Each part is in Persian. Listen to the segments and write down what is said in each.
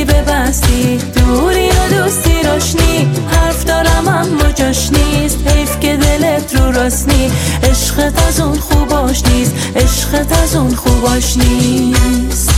ببستی، دوری و دوستی روشنی، حرف دارم اما جاش نیست، حیف که دلت رو راست نی، عشقت از اون خوباش نیست، عشقت از اون خوباش نیست.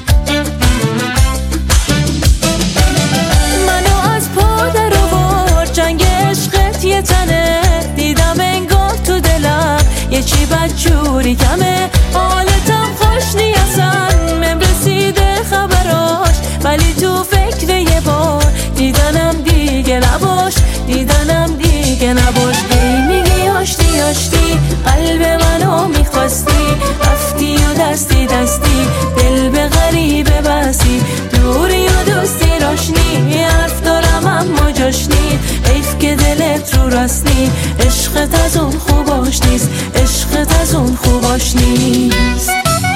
منو از پا در آورد جنگ عشقت یه تنه، دیدم انگار تو دلم یه چی بدجوری کمه، حالتم خوش نیستن من رسیده خبراش، ولی تو فکر یه بار دیدنم دیگه نباش، دیدنم دیگه نباش. میگی آشتی آشتی قلب منو میخواستی، رفتی و دستی دستی دل به غریبه بستی، دوری و دوستی روشنی، حرف دارم اما جاش نی، حیف که دلت رو راست نی، عشقت از اون خوباش نیست، عشقت از اون خوباش نیست.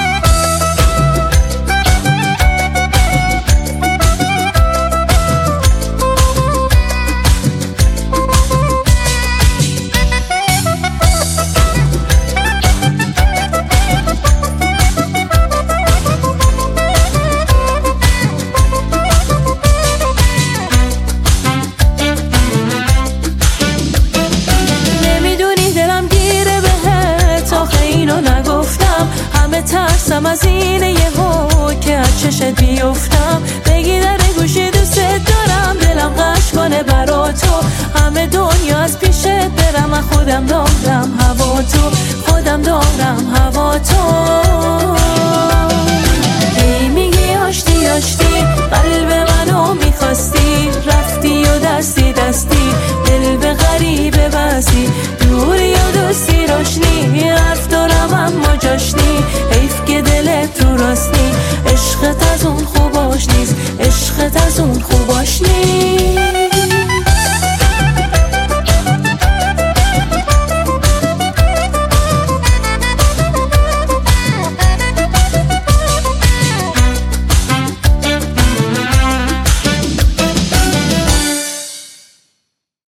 ترسم از اینه یهو که از چشت بیفتم، بگی در گوشی دوست دارم، دلم غش کنه برا تو، همه دنیا از پیشت برم، من خودم دارم هوا تو، خودم دارم هوا تو.